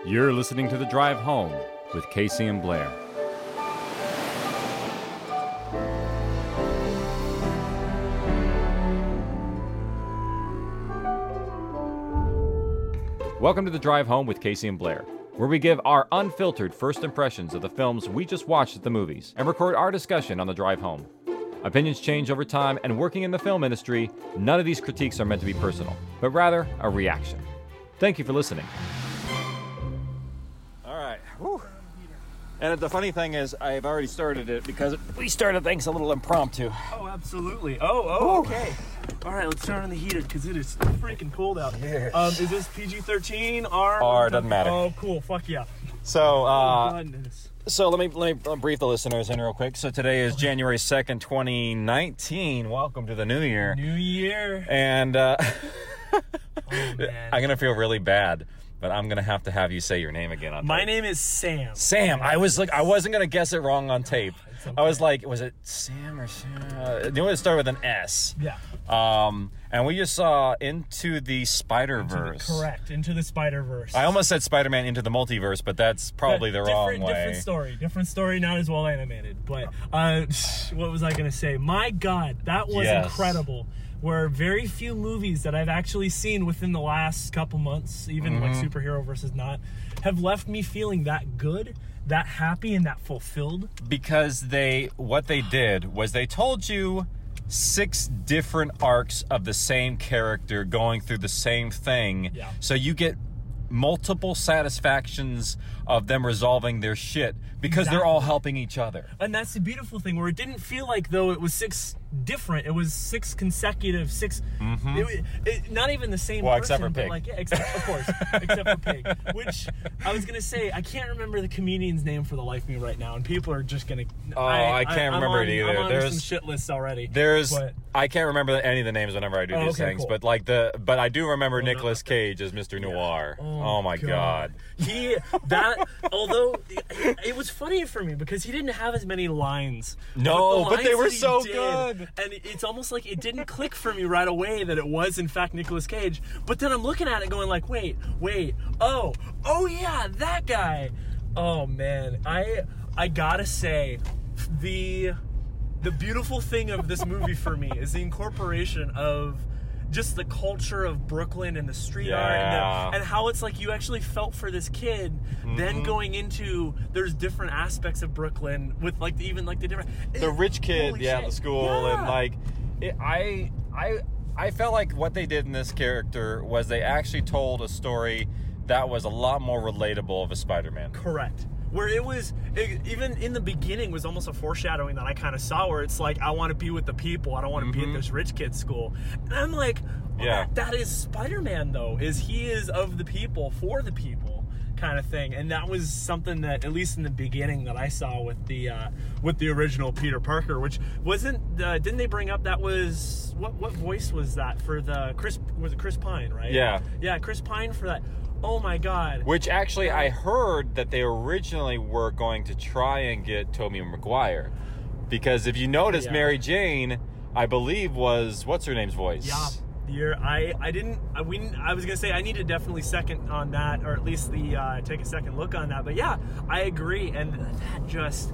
You're listening to The Drive Home with Casey and Blair. Welcome to The Drive Home with Casey and Blair, where we give our unfiltered first impressions of the films we just watched at the movies and record our discussion on the drive home. Opinions change over time, and working in the film industry, none of these critiques are meant to be personal, but rather a reaction. Thank you for listening. All right. Whew. And the funny thing is, I've already started it because we started things a little impromptu. Oh, absolutely. Okay. All right, let's turn on the heater because it is freaking cold out. Yes. Is this PG-13? R? R, doesn't matter. Oh, cool. Fuck yeah. So, Goodness. So let me brief the listeners in real quick. So today is January 2nd, 2019. Welcome to the new year. New year. And Oh, man. I'm going to feel really bad, but I'm going to have you say your name again on tape. My name is Sam. Sam. I wasn't going to guess it wrong on tape. Okay. I was like, was it Sam or Sam? You want to start with an S. Yeah. And we just saw Into the Spider-Verse. Correct. Into the Spider-Verse. I almost said Spider-Man Into the Multiverse, but that's probably the wrong way. Different story, not as well animated. But what was I going to say? My God, that was incredible. Where very few movies that I've actually seen within the last couple months, even like superhero versus not, have left me feeling that good, that happy, and that fulfilled. Because what they did was they told you 6 different arcs of the same character going through the same thing. Yeah. So you get multiple satisfactions of them resolving their shit because they're all helping each other. And that's the beautiful thing, where it didn't feel like though it was 6 different. It was 6 consecutive, 6. Not even the same. Well, person, except for but Pig. like, yeah, of course, except for Pig. Which I was gonna say, I can't remember the comedian's name for the life of me right now, and people are just gonna. I can't remember it either. I'm on There's some shit lists already. But I can't remember any of the names whenever I do these things. Cool. But but I do remember Nicolas Cage as Mr. Noir. Oh my God. Although it was funny for me because he didn't have as many lines. No, but they were that he so did, good. And it's almost like it didn't click for me right away that it was in fact Nicolas Cage. But then I'm looking at it going like, wait, oh yeah, that guy. Oh man, I gotta say, the beautiful thing of this movie for me is the incorporation of just the culture of Brooklyn and the street art and how it's like you actually felt for this kid. Then going into, there's different aspects of Brooklyn with like even like the different rich kid, shit. the school, and like I felt like what they did in this character was they actually told a story that was a lot more relatable of a Spider-Man. Correct. Where even in the beginning was almost a foreshadowing that I kind of saw, where it's like, I want to be with the people, I don't want to be at this rich kid's school. And I'm like, that is Spider-Man though, he is of the people, for the people kind of thing. And that was something that, at least in the beginning, that I saw with the original Peter Parker, which didn't they bring up that was, what voice was that for was it Chris Pine, right? Yeah, Chris Pine for that. Oh my God. Which actually I heard that they originally were going to try and get Tobey Maguire. Because if you notice, Mary Jane, I believe was, what's her name's voice? Yeah. I was going to say I need to definitely second on that, or at least take a second look on that. But yeah, I agree. And that just...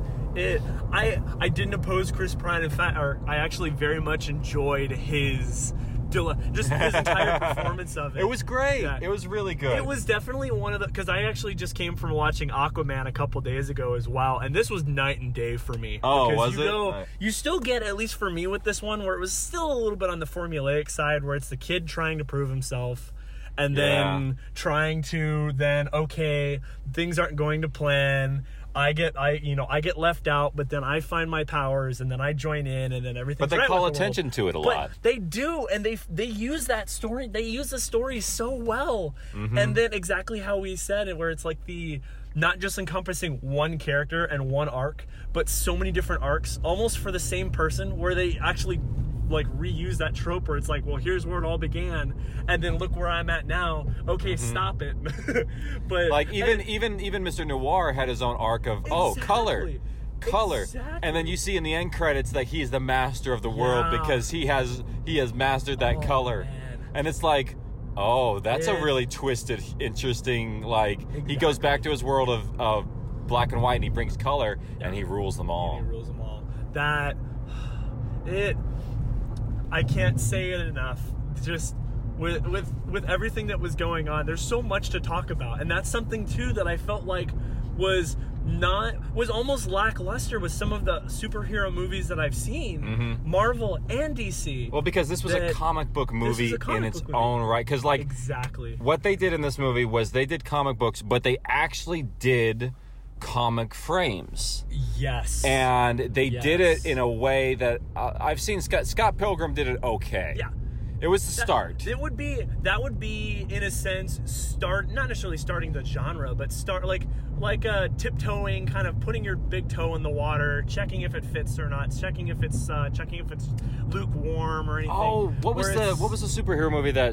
I didn't oppose Chris Pine. In fact, I actually very much enjoyed his entire performance of it. It was great. Yeah. It was really good. It was definitely one of the, because I actually just came from watching Aquaman a couple days ago as well, and this was night and day for me. Oh, because was it? You still get, at least for me with this one, where it was still a little bit on the formulaic side, where it's the kid trying to prove himself, and then trying to things aren't going to plan. I get left out, but then I find my powers, and then I join in, and then everything. But they call attention to it a lot. They do, and they use that story. They use the story so well, and then exactly how we said it, where it's like not just encompassing one character and one arc, but so many different arcs, almost for the same person, where they actually like reuse that trope where it's like, well, here's where it all began, and then look where I'm at now. Okay, stop it. But like even Mr. Noir had his own arc of color, and then you see in the end credits that he's the master of the world because he has mastered that color, man. and it's like, Oh, that's a really twisted, interesting, like, he goes back to his world of black and white, and he brings color, and he rules them all. I can't say it enough. Just with everything that was going on, there's so much to talk about. And that's something, too, that I felt like was almost lackluster with some of the superhero movies that I've seen, Marvel and DC. Well, because this was a comic book movie in its own right. Because, like, exactly what they did in this movie was they did comic books, but they actually did comic frames. Yes. And they did it in a way that I've seen Scott Pilgrim did it okay. Yeah. It was the start. That would be in a sense not necessarily starting the genre, but start like tiptoeing, kind of putting your big toe in the water, checking if it fits or not, checking if it's lukewarm or anything. Oh, what was the superhero movie that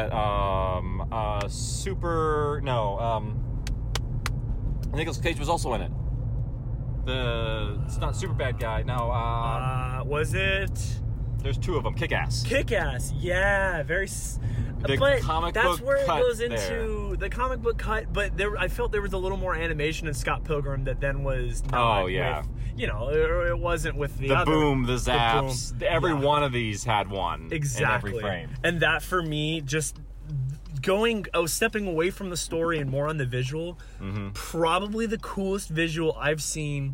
Nicolas Cage was also in it. It's not Superbad guy. No. Was it? There's two of them. Kick-Ass. Kick-Ass, yeah, but comic that's book where it cut goes into there. The comic book cut. But I felt there was a little more animation in Scott Pilgrim that then was not with, it wasn't with the other. Boom, the zaps. Every one of these had one exactly in every frame. And that for me just stepping away from the story and more on the visual. Probably the coolest visual I've seen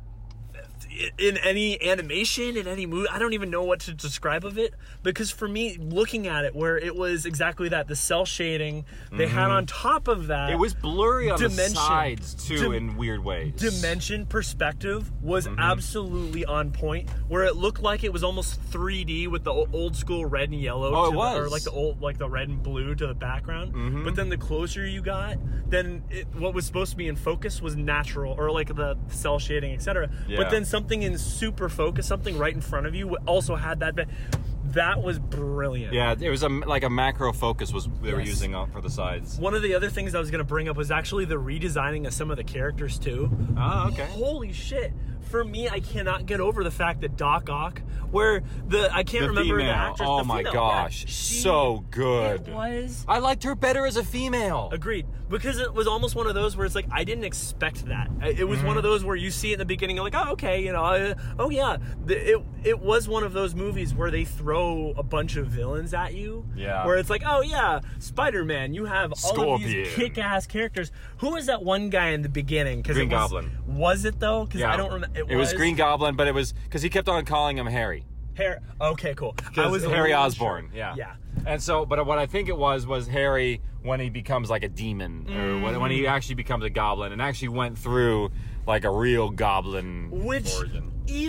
in any animation, in any movie. I don't even know what to describe of it, because for me, looking at it, where it was exactly that, the cell shading they had on top of that, it was blurry on the sides too, in weird ways. Dimension perspective was absolutely on point, where it looked like it was almost 3D with the old school red and yellow, or like the red and blue to the background. But then the closer you got, then what was supposed to be in focus was natural, or like the cell shading, etc. But then something in super focus, something right in front of you, also had that. That was brilliant. Yeah, it was like a macro focus they were using for the sides. One of the other things I was going to bring up was actually the redesigning of some of the characters too. Oh, okay. Holy shit. For me, I cannot get over the fact that Doc Ock, I can't remember the actress. Oh my gosh, so good. It was. I liked her better as a female. Agreed. Because it was almost one of those where it's like, I didn't expect that. It was one of those where you see it in the beginning, you're like, oh, okay, oh yeah. It was one of those movies where they throw a bunch of villains at you. Yeah. Where it's like, oh yeah, Spider-Man, you have all of these kick-ass characters. Who was that one guy in the beginning? Green Goblin. Was it though? Because I don't remember. It was Green Goblin, but it was because he kept on calling him Harry. Okay, cool. I was Harry Osborn. Sure. Yeah. And so, but what I think it was Harry when he becomes like a demon, or when he actually becomes a goblin, and actually went through like a real goblin origin.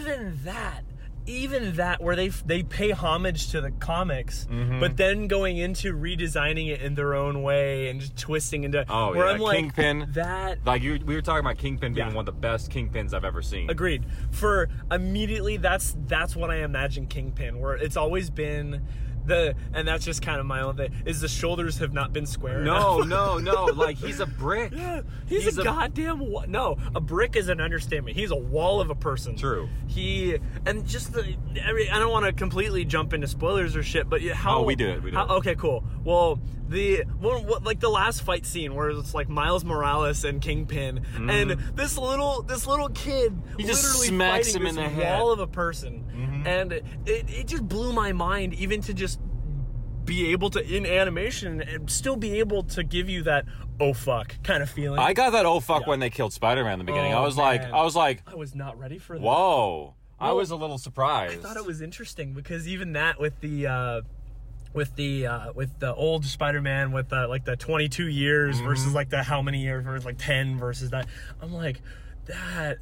Even that, where they pay homage to the comics, but then going into redesigning it in their own way and just twisting into. I'm like, Kingpin. We were talking about Kingpin being one of the best Kingpins I've ever seen. Agreed. For immediately, that's what I imagine Kingpin, where it's always been. And that's just kind of my own thing, is the shoulders have not been square enough. No. Like, he's a brick. Yeah, he's a goddamn no, a brick is an understatement. He's a wall of a person. True. And just I don't want to completely jump into spoilers or shit, but how... Oh, we do it. Okay, cool. Well, like the last fight scene where it's like Miles Morales and Kingpin, and this little kid he just smacks him in the head. Wall of a person. And it just blew my mind, even to just be able to, in animation, and still be able to give you that oh fuck kind of feeling. I got that oh fuck when they killed Spider-Man in the beginning. I was like I was not ready for that. Whoa. I was a little surprised. I thought it was interesting because even that with the old Spider-Man with like the 22 years versus like the how many years versus like 10 versus that, I'm like that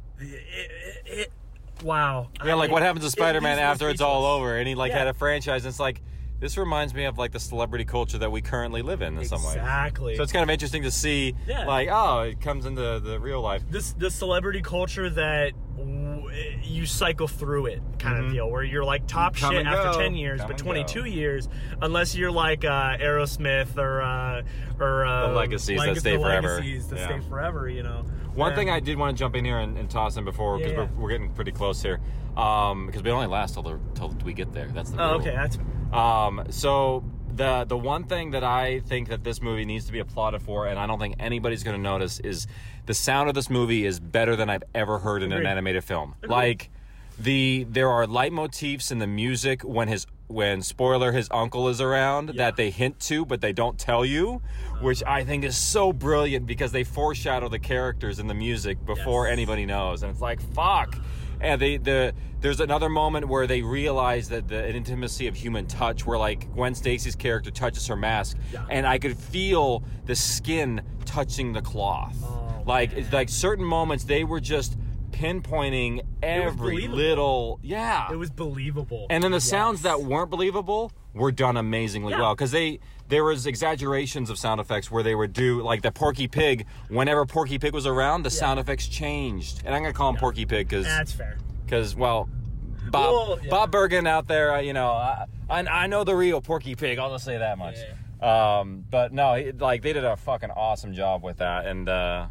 wow. Yeah, like what happens to Spider-Man after it's all over, and he had a franchise, and it's like, this reminds me of like the celebrity culture that we currently live in some way. Exactly. So it's kind of interesting to see, it comes into the real life. The celebrity culture that you cycle through it kind of deal, where you're like top shit after 10 years, but 22 years, unless you're like Aerosmith or the legacies that stay forever. Stay forever, One thing I did want to jump in here and toss in before, because we're getting pretty close here, because we only last till we get there. That's the rule. Okay, that's. So The one thing that I think that this movie needs to be applauded for, and I don't think anybody's going to notice, is the sound of this movie is better than I've ever heard in an animated film. Like, there are leitmotifs in the music when spoiler, his uncle is around that they hint to, but they don't tell you, which I think is so brilliant because they foreshadow the characters in the music before anybody knows. And it's like, fuck. And there's another moment where they realize that the intimacy of human touch, where like Gwen Stacy's character touches her mask, and I could feel the skin touching the cloth. Like certain moments, they were just pinpointing every little it was believable. And then the sounds that weren't believable were done amazingly well, because there was exaggerations of sound effects where they would do like the Porky Pig. Whenever Porky Pig was around, the sound effects changed, and I'm gonna call him Porky Pig because that's fair. Because Bob Bergen out there, I know the real Porky Pig. I'll just say that much. But no, they did a fucking awesome job with that, and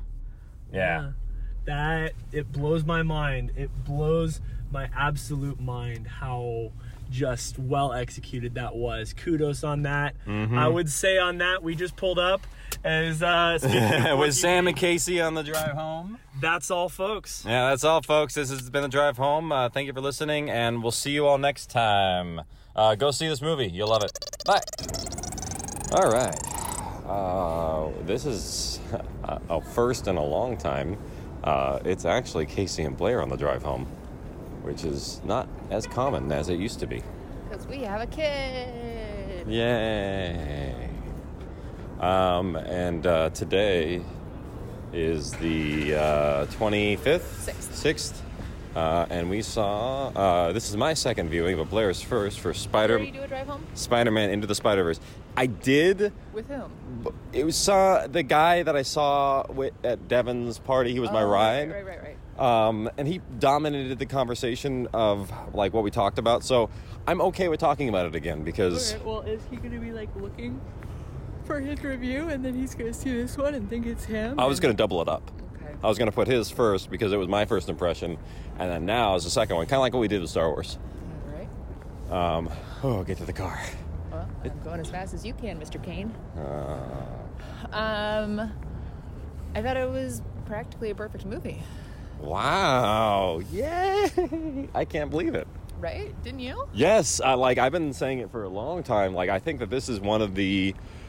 that it blows my mind. It blows my absolute mind how just well executed that was. Kudos on that. I would say on that we just pulled up as with Sam and Casey on the drive home. That's all, folks. Yeah, that's all, folks. This has been the drive home. Thank you for listening, and we'll see you all next time. Go see this movie. You'll love it. Bye. All right. This is a first in a long time. It's actually Casey and Blair on the drive home, which is not as common as it used to be. Because we have a kid. Yay. And today is the 25th? 6th. And we saw, this is my second viewing, but Blair's first for Did you do a drive home? Spider-Man Into the Spider-Verse. I did. With whom? It was the guy that I saw at Devin's party. He was my ride. Right. And he dominated the conversation of like what we talked about. So I'm okay with talking about it again because. Okay, well, is he going to be like looking for his review and then he's going to see this one and think it's him? I was going to double it up. Okay. I was going to put his first because it was my first impression, and then now is the second one, kind of like what we did with Star Wars. All right. Get to the car. Well, I'm going as fast as you can, Mr. Kane. I thought it was practically a perfect movie. Wow. Yay. I can't believe it. Right? Didn't you? Yes. I've been saying it for a long time. Like, I think that this is one of the,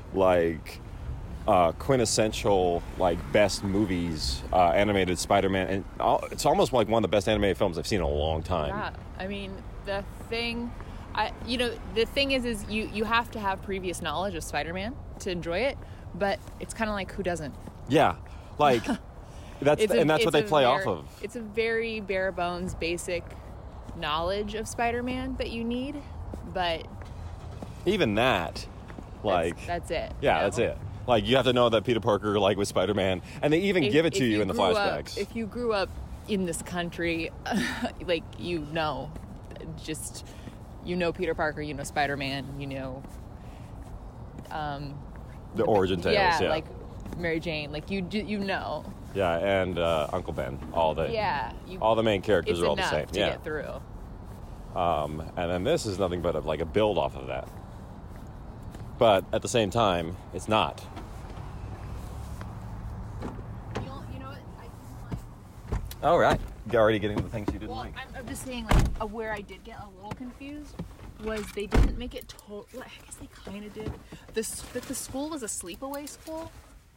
quintessential, best movies, animated Spider-Man. And it's almost like one of the best animated films I've seen in a long time. Yeah. I mean, the thing is you have to have previous knowledge of Spider-Man to enjoy it, but it's kind of like, who doesn't? Yeah. That's what they play off of. It's a very bare bones, basic knowledge of Spider-Man that you need, but even that, that's it. Yeah, that's it. You have to know that Peter Parker, was Spider-Man, and they even give it to you in the flashbacks. If you grew up in this country, you know Peter Parker, you know Spider-Man, you know the origin tales. Yeah. Mary Jane, you know. Yeah, and Uncle Ben, all the main characters are all the same. It's enough to get through. And then this is nothing but a build off of that. But at the same time, it's not. You know what? I didn't like. All right, you're already getting the things you didn't like. I'm just saying, where I did get a little confused was they didn't make it total. I guess they kind of did. The school was a sleepaway school.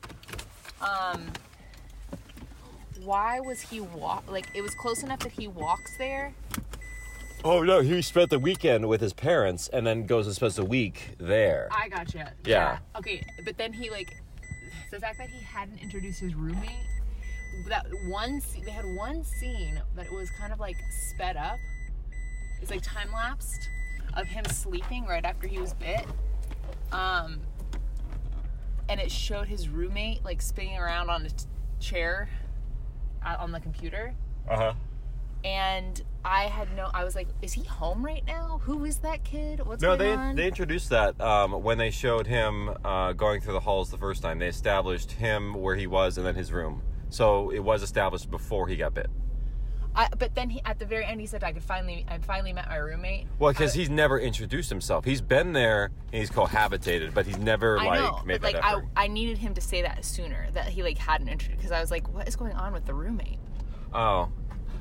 Why was he it was close enough that he walks there? Oh no, he spent the weekend with his parents and then goes and spends a week there. I gotcha. Yeah. Okay, but then he the fact that he hadn't introduced his roommate, they had one scene that it was kind of sped up. It's time lapsed of him sleeping right after he was bit. And it showed his roommate spinning around on a chair on the computer. Uh-huh. And I was like, is he home right now? Who is that kid? What's going on? They introduced that when they showed him going through the halls the first time. They established him where he was and then his room. So it was established before he got bit. But then at the very end, he said, I finally met my roommate. Well, because he's never introduced himself. He's been there and he's cohabitated, but he's never made that effort. I needed him to say that sooner, that he hadn't introduced, because I was like, what is going on with the roommate? Oh,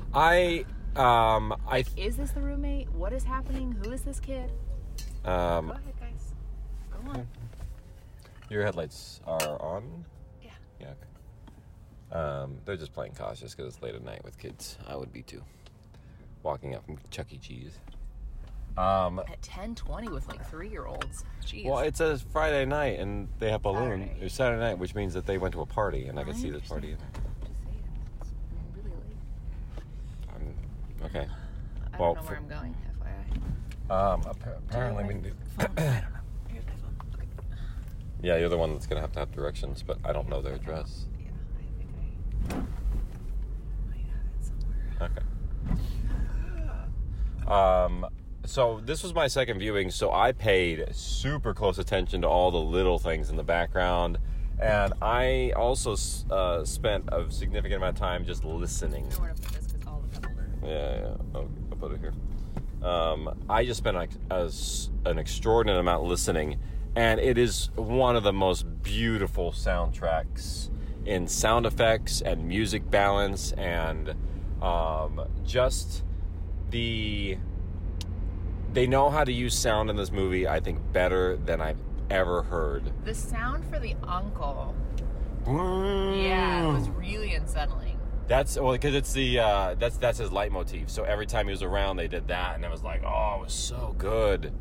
is this the roommate? What is happening? Who is this kid? Go ahead, guys. Go on. Your headlights are on? Yeah. Yeah. Okay. They're just playing cautious because it's late at night with kids. I would be too. Walking up from Chuck E. Cheese. At 10:20 with 3-year-olds. Jeez. Well, it's a Friday night and they have balloons. Saturday. It's Saturday night, which means that they went to a party and I could see this party. Just saying. It's really late. Okay. I don't know where I'm going, FYI. Apparently we need. I don't know. Here's my phone. Okay. Yeah, you're the one that's gonna have to have directions, but I don't know their address. Yeah, I think I might have it somewhere. Okay. So this was my second viewing, so I paid super close attention to all the little things in the background, and I also spent a significant amount of time just listening. I know where to put this because all the people are. Yeah. I'll put it here. I just spent an extraordinary amount listening, and it is one of the most beautiful soundtracks in sound effects and music balance, and just they know how to use sound in this movie, I think, better than I've ever heard. The sound for the uncle. Yeah, it was really unsettling. That's because it's the that's his leitmotif. So every time he was around, they did that, and it was like, oh, it was so good.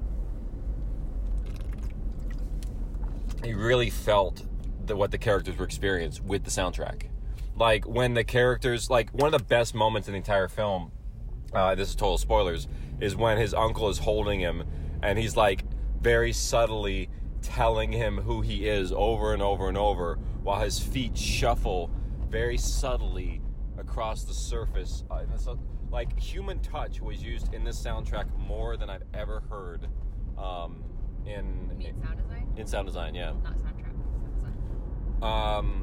He really felt what the characters were experiencing with the soundtrack. Like when the characters, like one of the best moments in the entire film. This is total spoilers. Is when his uncle is holding him, and he's like very subtly telling him who he is over and over and over, while his feet shuffle very subtly across the surface. Like human touch was used in this soundtrack more than I've ever heard. In sound design. In sound design, yeah. Not soundtrack. Sound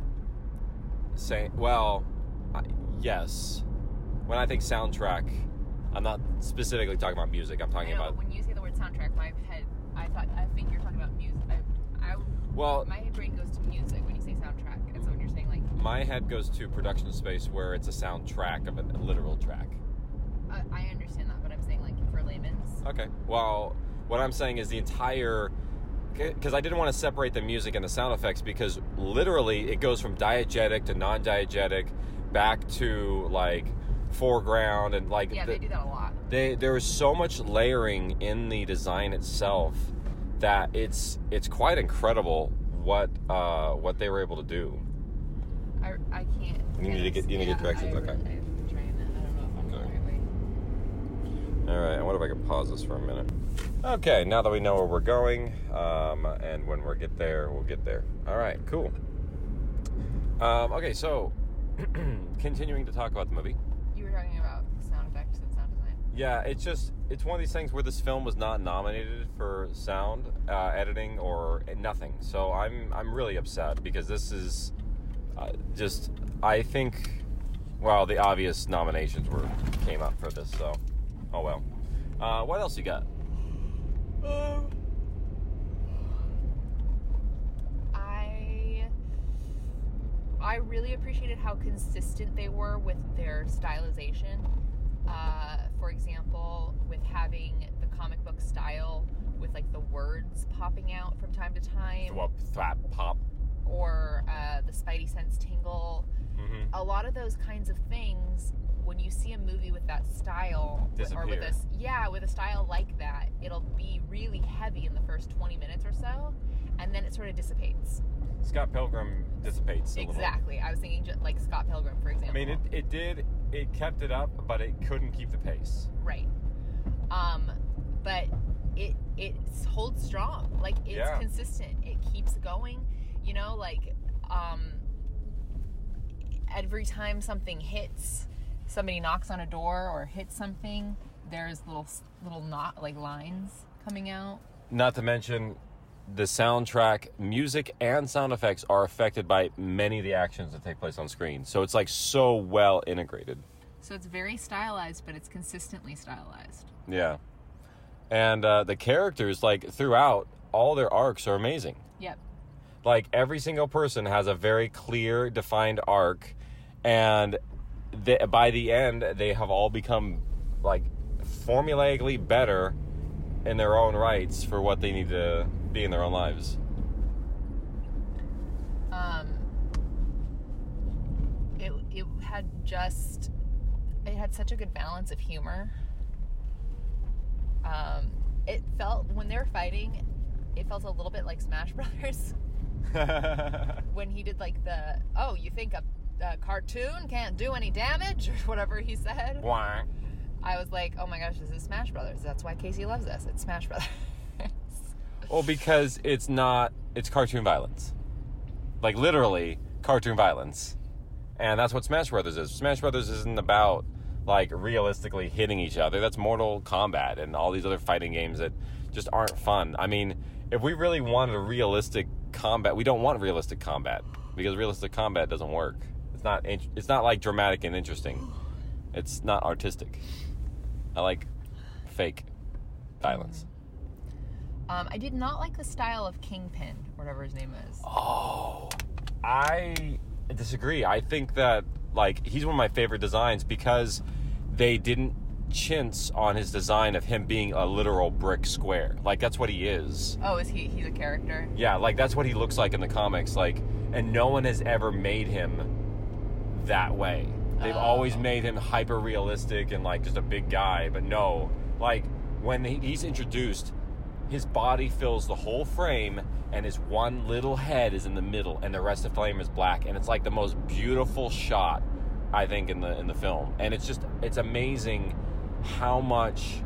design. Yes. When I think soundtrack, I'm not specifically talking about music. I'm talking about. When you say the word soundtrack, my head, I think you're talking about music. My brain goes to music when you say soundtrack, and so when you're saying my head goes to production space where it's a soundtrack of a literal track. I understand that, but I'm saying for layman's. Okay. Well, what I'm saying is the entire. Because I didn't want to separate the music and the sound effects, because literally it goes from diegetic to non-diegetic back to foreground and they do that a lot. There is so much layering in the design itself that it's quite incredible what they were able to do. I can't. You need to get directions. Okay. I'm trying that. I don't know if I'm going the right way. All right. I wonder if I can pause this for a minute. Okay. Now that we know where we're going, and when we get there, we'll get there. All right. Cool. Okay. So, continuing to talk about the movie. You were talking about sound effects and sound design. Yeah, it's one of these things where this film was not nominated for sound editing or nothing. So I'm really upset because this is I think the obvious nominations came up for this. So oh well. What else you got? I really appreciated how consistent they were with their stylization. For example, with having the comic book style with the words popping out from time to time. What, thwap, pop? Or the Spidey sense tingle. Mm-hmm. A lot of those kinds of things, when you see a movie with that style, disappear. Or with a style like that, it'll be really heavy in the first 20 minutes or so, and then it sort of dissipates. Scott Pilgrim dissipates a little. Exactly. I was thinking just Scott Pilgrim, for example. I mean, it kept it up, but it couldn't keep the pace. Right. But it holds strong. It's consistent. It keeps going. Every time something hits, somebody knocks on a door or hits something, there's little lines coming out. Not to mention, the soundtrack, music, and sound effects are affected by many of the actions that take place on screen. So it's so well integrated. So it's very stylized, but it's consistently stylized. Yeah. And the characters, like, throughout, all their arcs are amazing. Yep. Like, every single person has a very clear, defined arc, and by the end, they have all become, like, formulaically better in their own rights for what they need to be in their own lives. It had such a good balance of humor. It felt, when they were fighting, it felt a little bit like Smash Brothers. When he did, like, you think a cartoon can't do any damage, or whatever he said. Why? I was like, oh my gosh, this is Smash Brothers. That's why Casey loves this. It's Smash Brothers. Well, because it's cartoon violence. Like, literally, cartoon violence. And that's what Smash Brothers is. Smash Brothers isn't about, like, realistically hitting each other. That's Mortal Kombat and all these other fighting games that just aren't fun. I mean, if we really wanted a realistic combat, we don't want realistic combat, because realistic combat doesn't work. It's not like dramatic and interesting. It's not artistic. I like fake violence. I did not like the style of Kingpin, whatever his name is. Oh, I disagree. I think that, like, he's one of my favorite designs because they didn't chintz on his design of him being a literal brick square. Like, that's what he is. Oh, he's a character? Yeah, like, that's what he looks like in the comics. Like, and no one has ever made him that way. They've always made him hyper realistic and, like, just a big guy. But no, like, when he's introduced, his body fills the whole frame, and his one little head is in the middle, and the rest of the frame is black. And it's like the most beautiful shot, I think, in the film. And it's amazing how much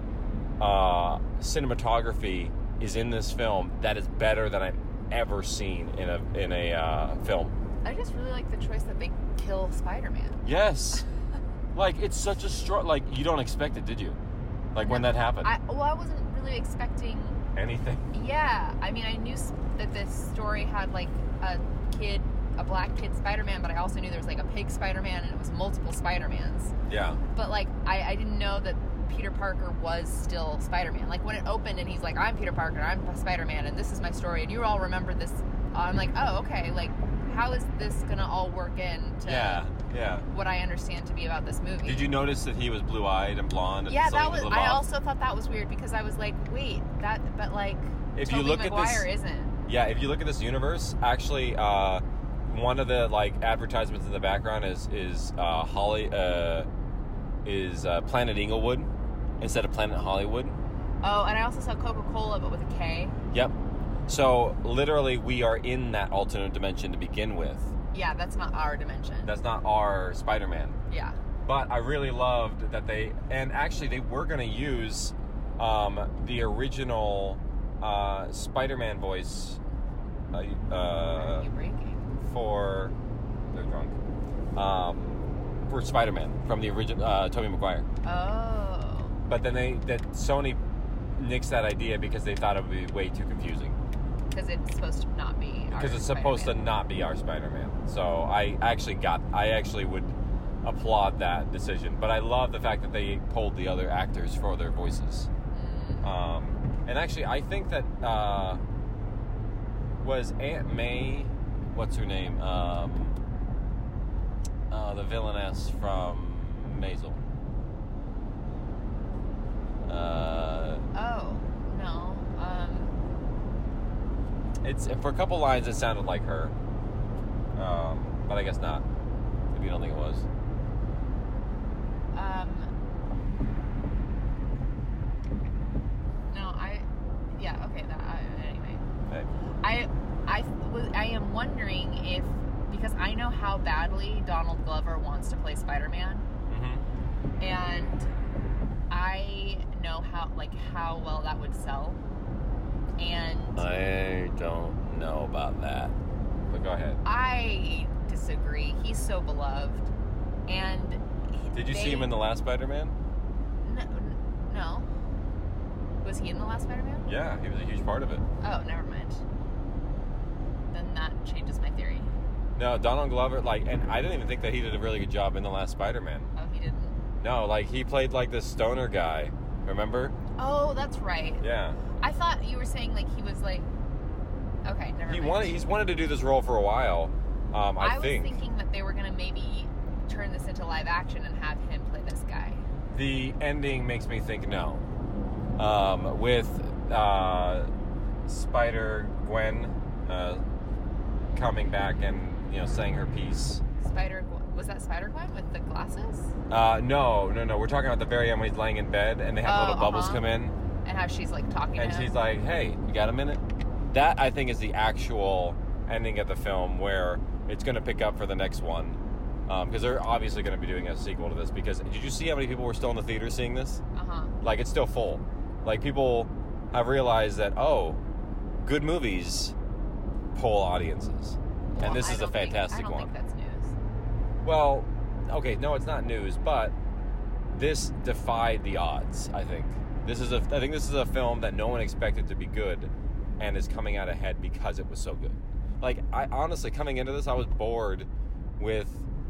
cinematography is in this film that is better than I've ever seen in a film. I just really like the choice that they kill Spider-Man. Yes. Like, it's such a strong... Like, you don't expect it, did you? Like, when that happened? I wasn't really expecting... anything? Yeah. I mean, I knew that this story had, like, a black kid Spider-Man, but I also knew there was, like, a pig Spider-Man, and it was multiple Spider-Mans. Yeah. But, like, I didn't know that Peter Parker was still Spider-Man. Like, when it opened and he's like, I'm Peter Parker, I'm Spider-Man, and this is my story, and you all remember this. I'm like, oh, okay, like, how is this gonna all work into what I understand to be about this movie? Did you notice that he was blue-eyed and blonde? And yeah, I also thought that was weird, because I was like, wait, but like, if Tobey you look Maguire at this, isn't. Yeah, if you look at this universe, actually, one of the, like, advertisements in the background is Planet Inglewood instead of Planet Hollywood. Oh, and I also saw Coca-Cola, but with a K. Yep. So, literally, we are in that alternate dimension to begin with. Yeah, that's not our dimension. That's not our Spider-Man. Yeah. But I really loved that they were going to use the original Spider-Man voice. Why are you breaking? They're drunk. For Spider-Man from the original Tobey Maguire. Oh. But then Sony nixed that idea because they thought it would be way too confusing. Because it's supposed to not be our Because it's supposed to not be our Spider-Man. So I actually would applaud that decision. But I love the fact that they pulled the other actors for their voices. And actually, I think that was Aunt May, what's her name? The villainess from Maisel. Oh, no. It's for a couple lines it sounded like her, but I guess not. Maybe you don't think it was. No, yeah, okay. Anyway, Okay. I am wondering if, because I know how badly Donald Glover wants to play Spider-Man, and I know how well that would sell. And I don't know about that. But go ahead. I disagree. He's so beloved. And did you see him in the last Spider-Man? No. Was he in the last Spider-Man? Yeah, he was a huge part of it. Oh, never mind. Then that changes my theory. No, Donald Glover, and I didn't even think that he did a really good job in the last Spider-Man. Oh, he didn't? No, like he played like this stoner guy. Remember? Oh, that's right. Yeah. I thought you were saying like he was like. Okay, never mind. He's wanted to do this role for a while. I think. Was thinking that they were gonna maybe turn this into live action and have him play this guy. The ending makes me think no. With Spider-Gwen coming back and saying her piece. Was that Spider-Gwen with the glasses? No. We're talking about the very end when he's laying in bed and they have little bubbles come in. And how she's like talking to him. And she's like, "Hey, you got a minute?" That I think is the actual ending of the film where it's going to pick up for the next one. Because they're obviously going to be doing a sequel to this. Because did you see how many people were still in the theater seeing this? Like it's still full. Like people have realized that good movies pull audiences, and this is a fantastic one. I don't think that's news. Well, okay, no, it's not news, but this defied the odds. I think this is a film that no one expected to be good, and is coming out ahead because it was so good. Like I honestly, coming into this, I was bored with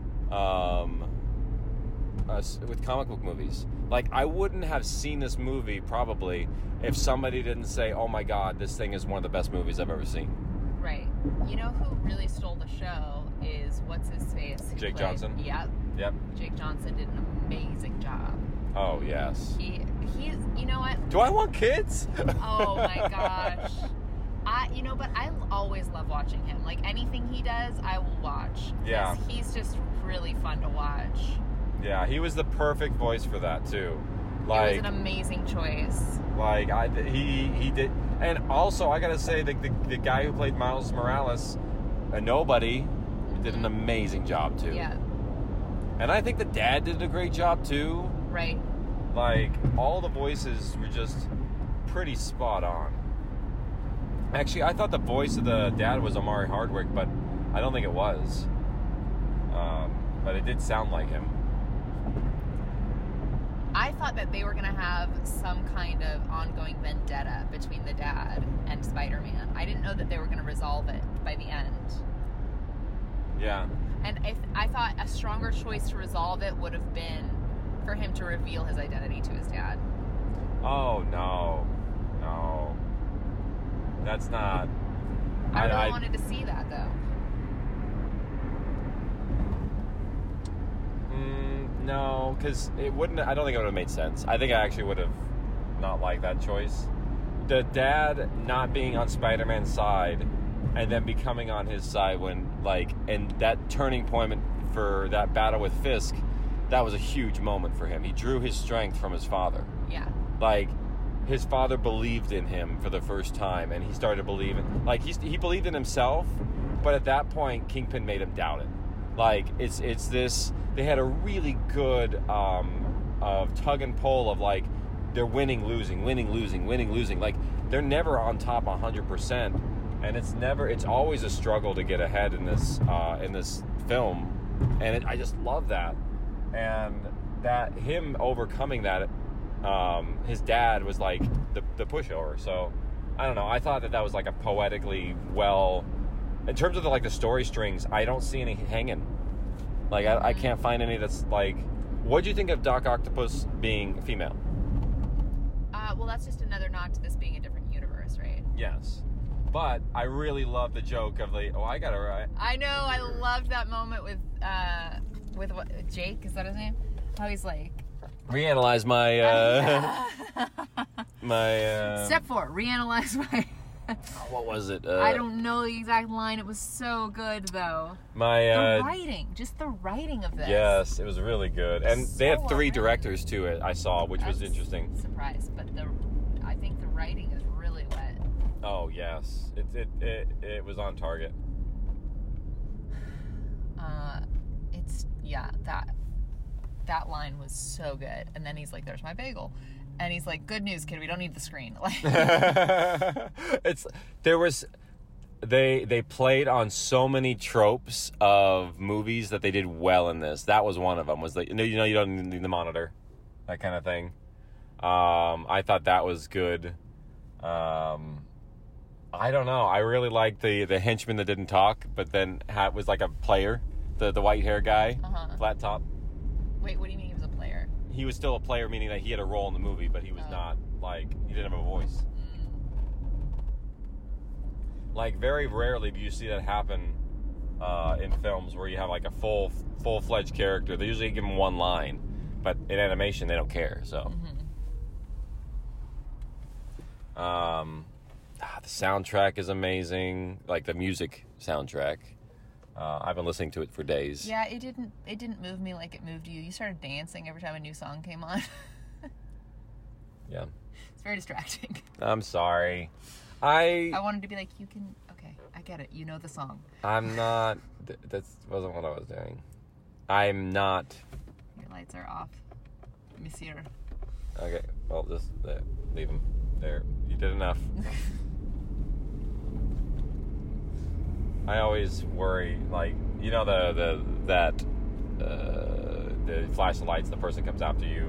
comic book movies. Like I wouldn't have seen this movie probably if somebody didn't say, "Oh my God, this thing is one of the best movies I've ever seen." Right. You know who really stole the show is what's his face? Jake Johnson. Yep. Jake Johnson did an amazing job. Oh yes. He's. You know what? Do I want kids? Oh my gosh. But I always love watching him. Like anything he does, I will watch. Yeah. He's just really fun to watch. Yeah, he was the perfect voice for that too. Like, it was an amazing choice. Like he did, and also I gotta say the guy who played Miles Morales, a nobody, did an amazing job too. Yeah. And I think the dad did a great job too. Right. Like all the voices were just pretty spot on. Actually, I thought the voice of the dad was Omari Hardwick, but I don't think it was. But it did sound like him. I thought that they were going to have some kind of ongoing vendetta between the dad and Spider-Man. I didn't know that they were going to resolve it by the end. Yeah. And I thought a stronger choice to resolve it would have been for him to reveal his identity to his dad. Oh, no. No. That's not... I really wanted to see that, though. No, because it wouldn't... I don't think it would have made sense. I think I actually would have not liked that choice. The dad not being on Spider-Man's side and then becoming on his side when, like... And that turning point for that battle with Fisk, that was a huge moment for him. He drew his strength from his father. Yeah. Like... His father believed in him for the first time, and he started believing. Like he believed in himself, but at that point, Kingpin made him doubt it. Like it's this. They had a really good tug and pull of like they're winning, losing, winning, losing, winning, losing. Like they're never on top 100%, and it's always a struggle to get ahead in this film, and I just love that, and that him overcoming that. His dad was like the pushover, so I don't know. I thought that was like a poetically well, in terms of the story strings. I don't see any hanging. Like I can't find any that's like. What'd you think of Doc Octopus being female? Well, that's just another nod to this being a different universe, right? Yes, but I really love the joke of I got it right. I know. I loved that moment with what, Jake. Is that his name? How he's like. Reanalyze my Step 4, reanalyze my what was it? I don't know the exact line. It was so good though. The writing of this. Yes, it was really good. And they had 3 directors to it, I saw, which was interesting. Surprised, but I think the writing is really wet. Oh, yes. It was on target. That line was so good. And then he's like, "There's my bagel." And he's like, "Good news, kid. We don't need the screen." They played on so many tropes of movies that they did well in this. That was one of them. Was you don't need the monitor, that kind of thing. I thought that was good. I don't know. I really liked the henchman that didn't talk, but then was like a player. The white hair guy, flat top. Wait, what do you mean he was a player? he was still a player, meaning that he had a role in the movie, but he was not, like, he didn't have a voice. Like, very rarely do you see that happen in films where you have, like, a full-fledged character. They usually give him one line, but in animation, they don't care, so. The soundtrack is amazing, like the music soundtrack. I've been listening to it for days. Yeah, it didn't move me like it moved you. You started dancing every time a new song came on. Yeah. It's very distracting. I'm sorry. I wanted to be like, you can... Okay, I get it. You know the song. I'm not... That wasn't what I was doing. I'm not... Your lights are off, monsieur. Okay, well, just leave them there. You did enough. I always worry, like, you know, the flash of lights, the person comes after you.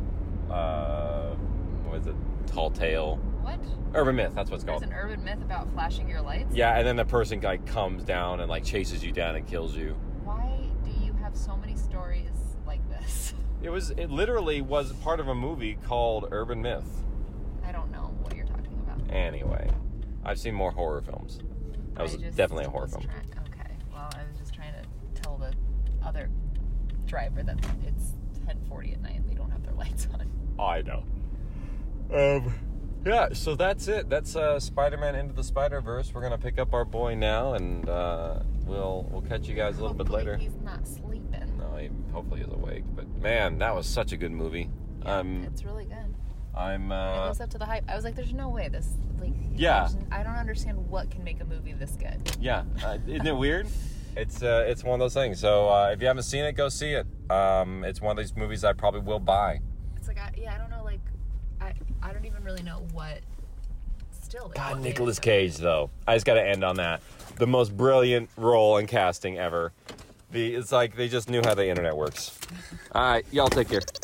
What is it? Tall Tale. What? Urban myth. That's what it's called. There's an urban myth about flashing your lights. Yeah, and then the person like comes down and like chases you down and kills you. Why do you have so many stories like this? It literally was part of a movie called Urban Myth. I don't know what you're talking about. Anyway, I've seen more horror films. That was definitely a horror film. Okay, well, I was just trying to tell the other driver that it's 10:40 at night and they don't have their lights on. I know. Yeah, so that's it. That's Spider-Man Into the Spider-Verse. We're going to pick up our boy now, and we'll catch you guys a little bit later. He's not sleeping. No, hopefully he's awake. But, man, that was such a good movie. Yeah, it's really good. It lives up to the hype. I was like, there's no way this... Like, yeah. I don't understand what can make a movie this good. Yeah. Isn't it weird? It's one of those things. So if you haven't seen it, go see it. It's one of these movies I probably will buy. It's like, I don't know, like... I don't even really know what... Still... Like, God, Nicolas Cage, though. I just got to end on that. The most brilliant role and casting ever. It's like they just knew how the internet works. All right. Y'all take care.